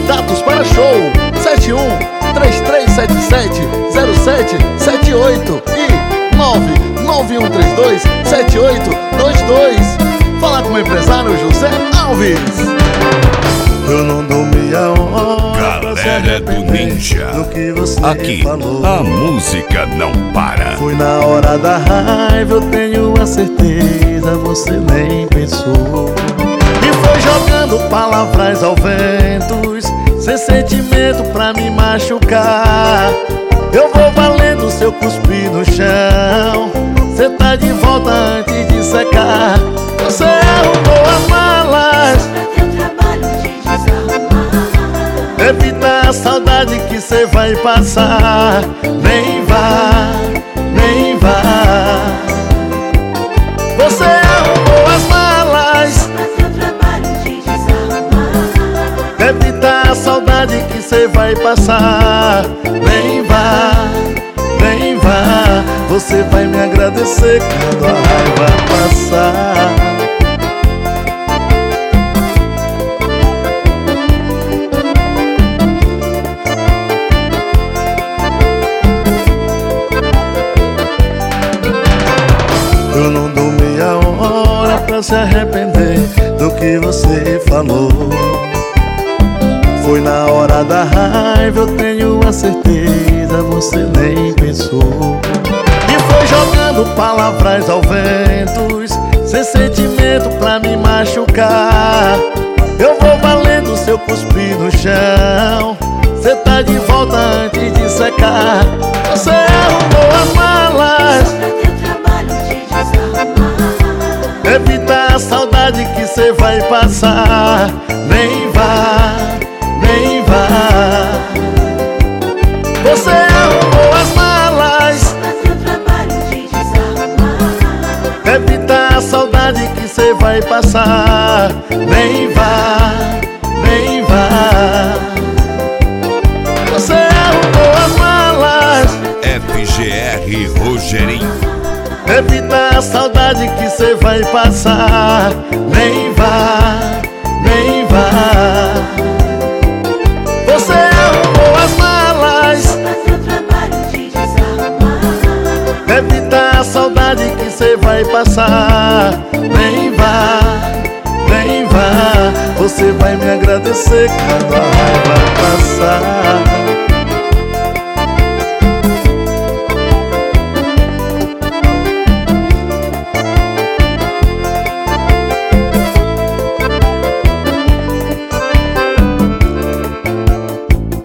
Dados para show 71-3377-0778 e 99132-7822. Falar com o empresário José Alves. Eu não dou meia hora. Galera do Ninja, do que você aqui falou. a música não para. Foi na hora da raiva, eu tenho a certeza, você nem pensou. E foi jogando palavras ao vento, sem sentimento pra me machucar. Eu vou valendo seu cuspir no chão, cê tá de volta antes de secar. Você arrumou as malas evita a saudade que cê vai passar. Nem vá, nem vá. Você arrumou as malas evita a saudade que cê vai passar. Nem vá, nem vá. Você vai me agradecer quando a raiva passar. Eu não dou meia hora pra se arrepender do que você falou. Foi na hora da raiva, eu tenho a certeza, você nem pensou. E foi jogando palavras ao vento, sem sentimento pra me machucar. Eu vou valendo seu cuspir no chão, cê tá de volta antes de secar. Você arrumou as malas evita a saudade que cê vai passar. Nem vá, nem vá. Você arrumou as malas evita a saudade que cê vai passar. Nem vá, nem vá. Você arrumou as malas FGR Rogerinho, evita a saudade que cê vai passar. Nem vá, nem vá. Você arrumou as malas evita a saudade que cê vai passar. Nem vá, nem vá. Você vai me agradecer quando a raiva passar.